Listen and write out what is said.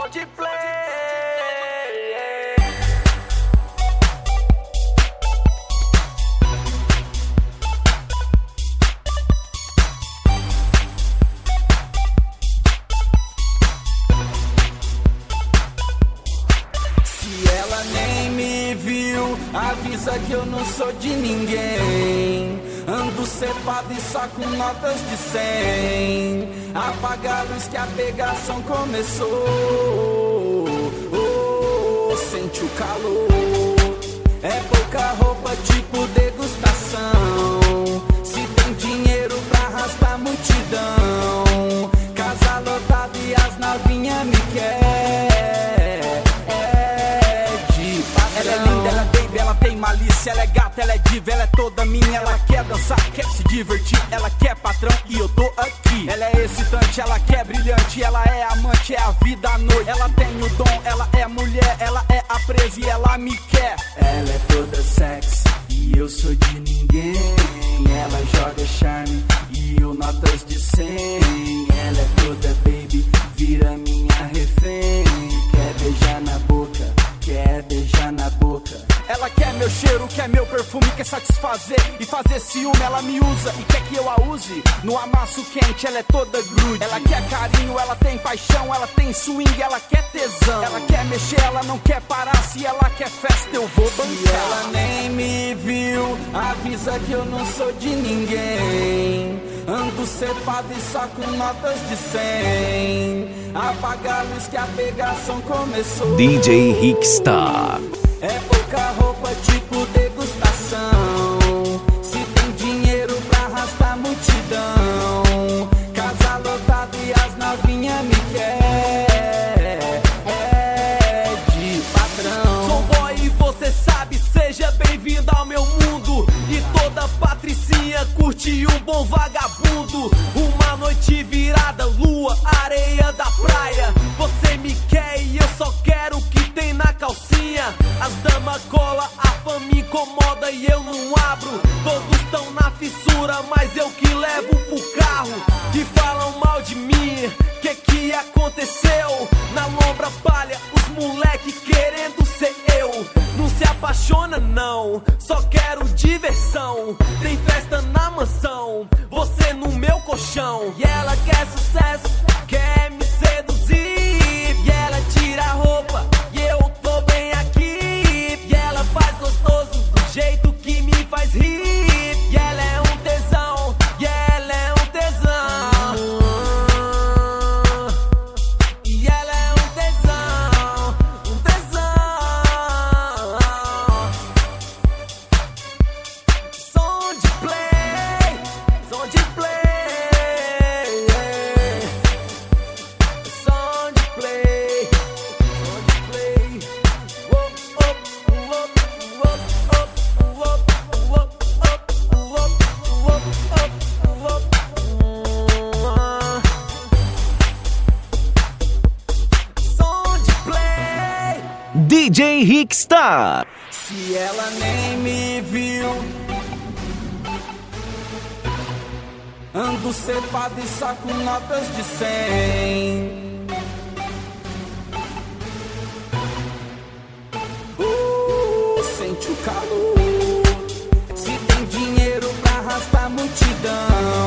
de play. Se ela nem me viu, avisa que eu não sou de ninguém. Ando cepado e só com notas de 100. Apaga a luz que a pegação começou. Sente o calor. É pouca roupa tipo degustação. Se tem dinheiro pra arrastar multidão. Casa lotada e as novinhas me quer. Ela é linda, ela é baby, ela tem malícia. Ela é gata, ela é diva, ela é toda minha. Ela quer dançar, quer se divertir. Ela quer patrão e eu tô aqui. Ela é excitante, ela quer brilhante. Ela é amante, é a vida à noite. Ela tem o dom, ela é mulher. Ela é a presa e ela me quer. Ela é toda sexy e eu sou de ninguém. Ela joga charme e eu notas de 100. Ela é toda baby, vira minha refém. Quer beijar na boca, quer beijar na boca. Ela quer meu cheiro, quer meu perfume, quer satisfazer e fazer ciúme. Ela me usa e quer que eu a use no amasso quente, ela é toda grude. Ela quer carinho, ela tem paixão, ela tem swing, ela quer tesão. Ela quer mexer, ela não quer parar. Se ela quer festa, eu vou bancar. Se ela nem me viu, avisa que eu não sou de ninguém. Ando cepado e só com notas de 100. Apaga a luz que a pegação começou. DJ Rickstar. É pouca roupa tipo degustação. Se tem dinheiro pra arrastar multidão. Casa lotada e as novinhas me quer. É de patrão. Sou boy e você sabe, seja bem-vindo ao meu mundo. E toda patricinha curte um bom vagabundo. Uma noite virada, lua, areia da praia. Você me quer e eu só quero o que tem na calcinha. As damas cola, a fama me incomoda e eu não abro. Todos estão na fissura, mas eu que levo pro carro. E falam mal de mim, que aconteceu? Na lombra palha, os moleque querendo ser eu. Não se apaixona não, só quero diversão. Tem festa na mansão, você no meu colchão. E ela quer sucesso, quer me seduzir. E ela tira a roupa e eu tô bem aqui. E ela faz gostoso do jeito que me faz rir. E ela é um tesão, e ela é um tesão. E ela é um tesão, um tesão. Som de play, som de play. Som de play, som de play. Som de play. DJ Rickstar. Se ela nem me viu, ando cepado e só com notas de 100. Sente o calor. Se tem dinheiro pra arrastar multidão.